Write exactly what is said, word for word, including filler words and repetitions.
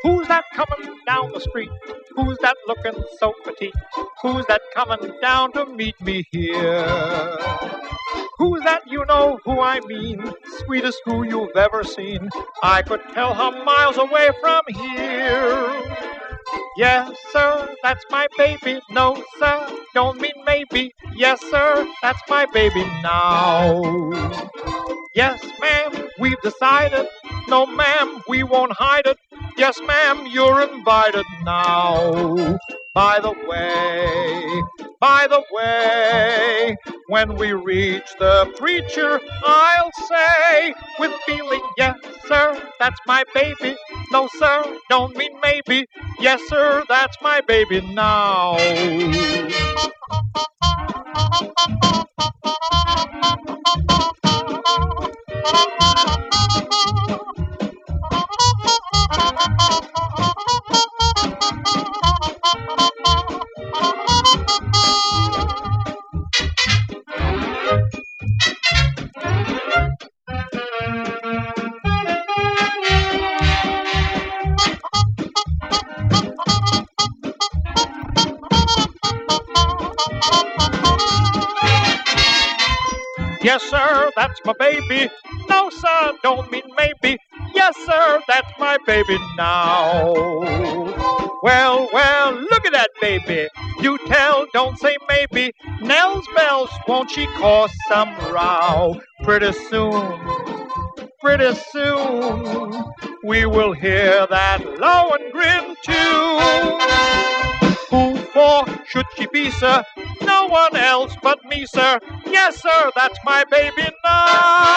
Who's that coming down the street? Who's that looking so petite? Who's that coming down to meet me here? Who's that, you know who I mean? Sweetest who you've ever seen. I could tell her miles away from here. Yes, sir, that's my baby. No, sir, don't mean maybe. Yes, sir, that's my baby now. Yes, ma'am, we've decided. No, ma'am, we won't hide it. Yes, ma'am, you're invited now. By the way, by the way, when we reach the preacher, I'll say with feeling, yes, sir, that's my baby. No, sir, don't mean maybe. Yes, sir, that's my baby now. Yes, sir, that's my baby. No, sir, don't mean maybe. Yes, sir, that's my baby now. Well, well, look at that baby. You tell, don't say maybe. Nell's bells, won't she cause some row? Pretty soon, pretty soon, we will hear that Lohengrin tune. Who for should she be, sir? No one else but me, sir. Yes, sir, that's my baby now.